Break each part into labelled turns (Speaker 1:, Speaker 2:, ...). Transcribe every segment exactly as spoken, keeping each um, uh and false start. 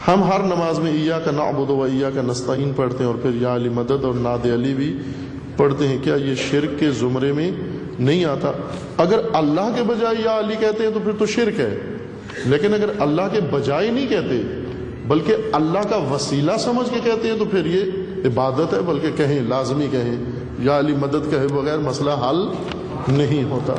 Speaker 1: ہم ہر نماز میں ایاک نعبد و ایاک نستعین پڑھتے ہیں اور پھر یا علی مدد اور ناد علی بھی پڑھتے ہیں، کیا یہ شرک کے زمرے میں نہیں آتا؟ اگر اللہ کے بجائے یا علی کہتے ہیں تو پھر تو شرک ہے، لیکن اگر اللہ کے بجائے نہیں کہتے بلکہ اللہ کا وسیلہ سمجھ کے کہتے ہیں تو پھر یہ عبادت ہے، بلکہ کہیں لازمی کہیں یا علی مدد کہے بغیر مسئلہ حل نہیں ہوتا۔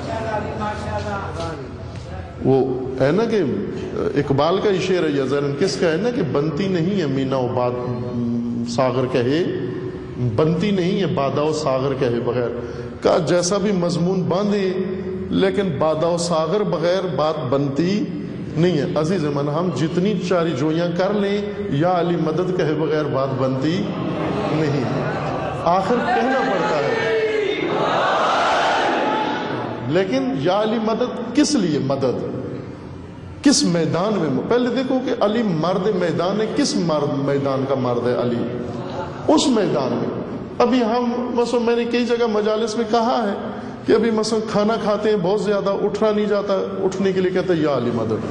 Speaker 1: وہ ہے نا کہ اقبال کا شعر ہے یا ذرا کس کا ہے نا کہ بنتی نہیں ہے مینا و باد ساغر کہے، بنتی نہیں ہے بادا و ساغر کہے بغیر، کا جیسا بھی مضمون باندھے لیکن بادا و ساغر بغیر بات بنتی نہیں ہے۔ عزیز من، ہم جتنی چاری جویاں کر لیں یا علی مدد کہے بغیر بات بنتی نہیں ہے، آخر کہنا پڑتا ہے۔ لیکن یا علی مدد کس لیے مدد، کس میدان میں؟ پہلے دیکھو کہ علی مرد میدان ہے، کس مرد میدان کا مرد ہے علی؟ اس میدان میں۔ ابھی ہم مثلا میں نے کئی جگہ مجالس میں کہا ہے کہ ابھی مثلا کھانا کھاتے ہیں بہت زیادہ اٹھنا نہیں جاتا، اٹھنے کے لیے کہتے ہیں یا علی مدد۔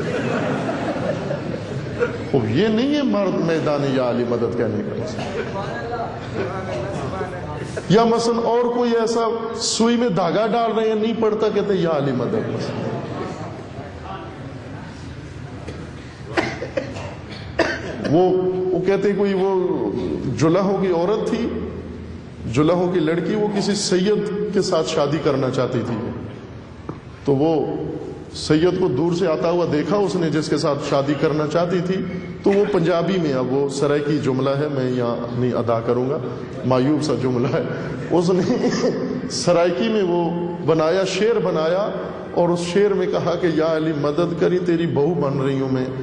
Speaker 1: یہ نہیں ہے مرد میدان یا علی مدد کہنے کا۔ یا مثلا اور کوئی ایسا سوئی میں دھاگا ڈال رہے ہیں نہیں پڑتا، کہتے ہیں یا علی مدد۔ وہ وہ کہتے ہیں کوئی وہ جلحوں کی عورت تھی، جلحوں کی لڑکی، وہ کسی سید کے ساتھ شادی کرنا چاہتی تھی، تو وہ سید کو دور سے آتا ہوا دیکھا اس نے جس کے ساتھ شادی کرنا چاہتی تھی، تو وہ پنجابی میں، اب وہ سرائکی جملہ ہے میں یہاں نہیں ادا کروں گا، معیوب سا جملہ ہے، اس نے سرائکی میں وہ بنایا، شعر بنایا، اور اس شعر میں کہا کہ یا علی مدد کری تیری بہو بن رہی ہوں میں،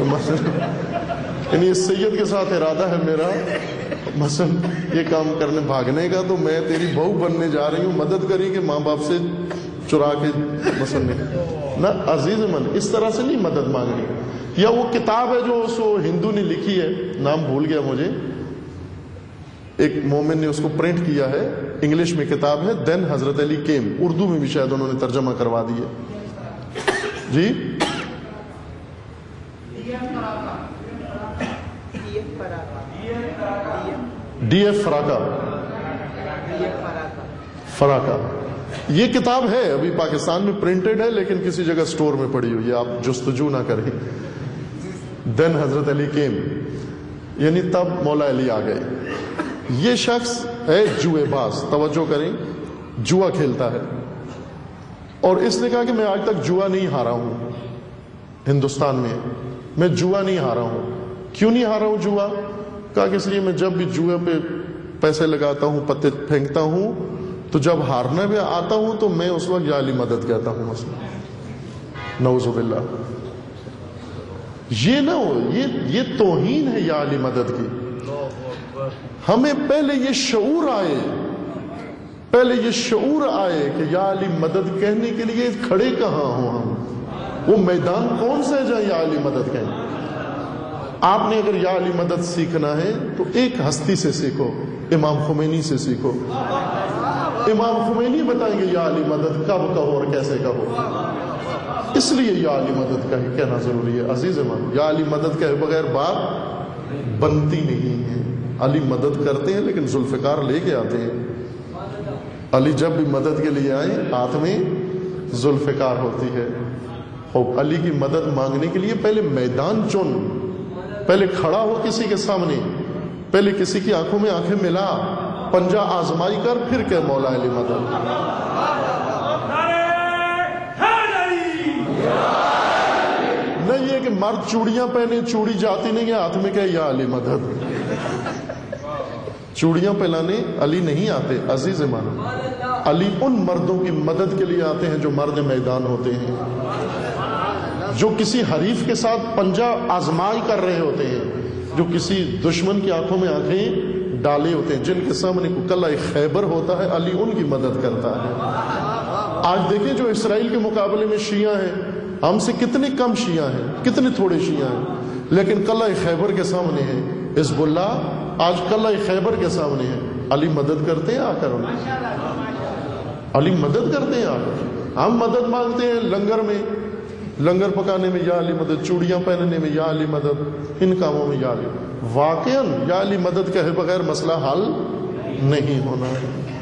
Speaker 1: یعنی اس سید کے ساتھ ارادہ ہے میرا مثلا یہ کام کرنے بھاگنے کا، تو میں تیری بہو بننے جا رہی ہوں، مدد کری کہ ماں باپ سے چرا کے مثلا نہیں نا۔ عزیز من، اس طرح سے نہیں مدد مانگنی۔ یا وہ کتاب ہے جو اس ہندو نے لکھی ہے، نام بھول گیا مجھے، ایک مومن نے اس کو پرنٹ کیا ہے، انگلش میں کتاب ہے، دین حضرت علی کیم، اردو میں بھی شاید انہوں نے ترجمہ کروا دی ہے جی۔ ڈی ایف فراکا فراکا یہ کتاب ہے، ابھی پاکستان میں پرنٹڈ ہے لیکن کسی جگہ سٹور میں پڑی ہوئی ہے، آپ جستجو نہ کریں۔ دین حضرت علی کیم، یعنی تب مولا علی آ گئے۔ یہ شخص ہے جوئے باز، توجہ کریں، جوا کھیلتا ہے، اور اس نے کہا کہ میں آج تک جوا نہیں ہارا ہوں ہندوستان میں، میں جوا نہیں ہارا ہوں۔ کیوں نہیں ہارا ہوں جوا؟ کہا کہ اس لیے میں جب بھی جوئے پہ پیسے لگاتا ہوں، پتے پھینکتا ہوں، تو جب ہارنے میں آتا ہوں تو میں اس وقت یا علی مدد کہتا ہوں مثلا، نعوذ باللہ۔ یہ نہ ہو، یہ یہ توہین ہے یا علی مدد کی۔ ہمیں پہلے یہ شعور آئے، پہلے یہ شعور آئے کہ یا علی مدد کہنے کے لیے کھڑے کہاں ہوں ہم، وہ میدان کون سا ہے جہاں یا علی مدد کہیں۔ آپ نے اگر یا علی مدد سیکھنا ہے تو ایک ہستی سے سیکھو، امام خمینی سے سیکھو۔ امام خمینی بتائیں گے یا علی مدد کب کہو اور کیسے کہو، اس لیے یا علی مدد کہنا ضروری ہے۔ عزیز من، یا علی مدد کہے بغیر بات بنتی نہیں ہے۔ علی مدد کرتے ہیں لیکن ذوالفقار لے کے آتے ہیں۔ علی جب بھی مدد کے لیے آئے ہاتھ میں ذوالفقار ہوتی ہے۔ اور علی کی مدد مانگنے کے لیے پہلے میدان چن، پہلے کھڑا ہو کسی کے سامنے، پہلے کسی کی آنکھوں میں آنکھیں ملا، پنجہ آزمائی کر، پھر کہ مولا علی مدد۔ نہیں یہ کہ مرد چوڑیاں پہنے، چوڑی جاتی نہیں ہے ہاتھ میں، کہ یا علی مدد۔ چوڑیاں پہلانے علی نہیں آتے عزیز من، علی ان مردوں کی مدد کے لیے آتے ہیں جو مرد میدان ہوتے ہیں، جو کسی حریف کے ساتھ پنجہ آزمائی کر رہے ہوتے ہیں، جو کسی دشمن کی آنکھوں میں آنکھیں ڈالے ہوتے ہیں، جن کے سامنے کو قلعہ خیبر ہوتا ہے، علی ان کی مدد کرتا ہے۔ آج دیکھیں جو اسرائیل کے مقابلے میں شیعہ ہیں، ہم سے کتنے کم شیعہ ہیں، کتنے تھوڑے شیعہ ہیں، لیکن قلعہ خیبر کے سامنے ہے حزب اللہ، آج قلعہ خیبر کے سامنے ہے، علی مدد کرتے ہیں آ کر، ان علی مدد کرتے ہیں آ کر۔ ہم مدد مانگتے ہیں لنگر میں، لنگر پکانے میں یا علی مدد، چوڑیاں پہننے میں یا علی مدد، ان کاموں میں یا علی، واقعاً یا علی مدد کہے بغیر مسئلہ حل نہیں ہونا ہے۔